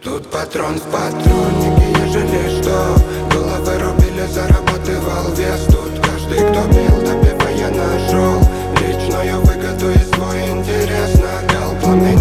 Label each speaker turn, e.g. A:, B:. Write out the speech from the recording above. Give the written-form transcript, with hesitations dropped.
A: Тут патрон в патроннике, ежели что. Головы рубили, зарабатывал вес. Тут каждый, кто бил, добивая нашел личную выгоду и свой интерес. Нагал пламень